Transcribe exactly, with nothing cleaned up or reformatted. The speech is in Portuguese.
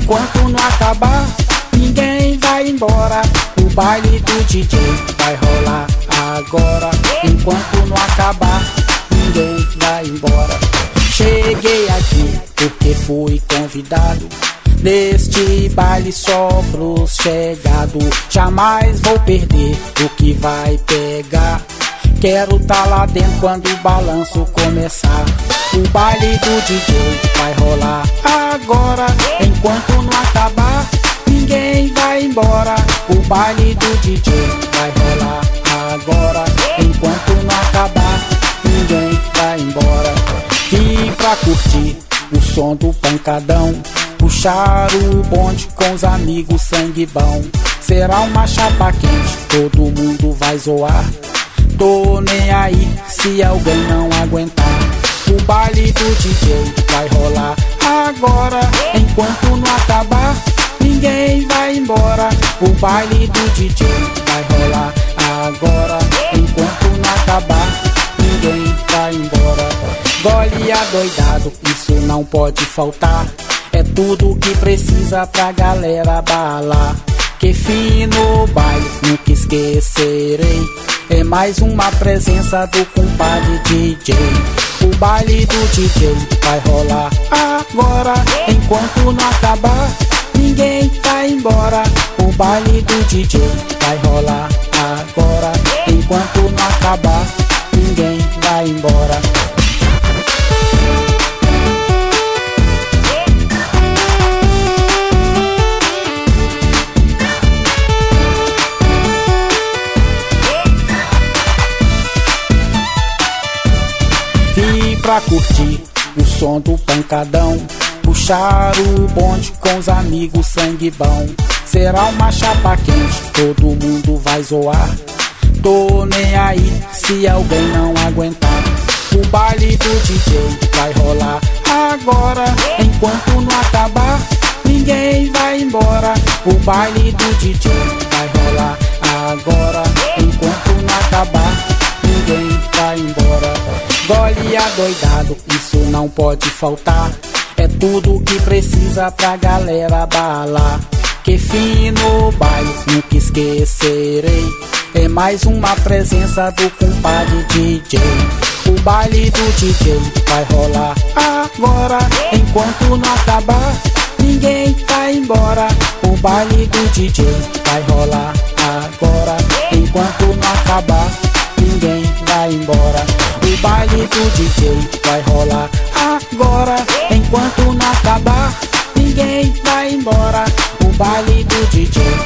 Enquanto não acabar, ninguém vai embora. O baile do D J vai rolar agora. Enquanto não acabar, ninguém vai embora. Cheguei aqui porque fui convidado. Neste baile só pros chegados. Jamais vou perder o que vai pegar. Quero tá lá dentro quando o balanço começar. O baile do D J vai rolar agora. Enquanto não acabar, ninguém vai embora. O baile do D J vai rolar agora. Enquanto não acabar, ninguém vai embora. Vim pra curtir o som do pancadão, puxar o bonde com os amigos sangue bom. Será uma chapa quente, todo mundo vai zoar. Tô nem aí se alguém não aguentar. O baile do D J vai rolar agora. Enquanto não acabar, ninguém vai embora. O baile do D J vai rolar agora. Enquanto não acabar, ninguém vai embora. Gole adoidado, isso não pode faltar. É tudo que precisa pra galera balar. Que fino baile, nunca esquecerei. É mais uma presença do compadre D J. O baile do D J vai rolar agora. Enquanto não acabar, ninguém vai embora. O baile do D J vai rolar agora. Enquanto não acabar, ninguém vai embora. Vim pra curtir o som do pancadão, puxar o bonde com os amigos sangue bom. Será uma chapa quente, todo mundo vai zoar. Tô nem aí se alguém não aguentar. O baile do D J vai rolar agora. Enquanto não acabar, ninguém vai embora. O baile do D J vai rolar agora. Enquanto não acabar, ninguém vai embora. Gole adoidado, isso não pode faltar. É tudo que precisa pra galera balar. Que fino baile, nunca esquecerei. É mais uma presença do compadre D J. O baile do D J vai rolar agora. Enquanto não acabar, ninguém vai embora. O baile do D J vai rolar agora. Enquanto não acabar, ninguém vai embora. O baile do D J vai rolar agora. Enquanto não acabar, ninguém vai embora. O baile do D J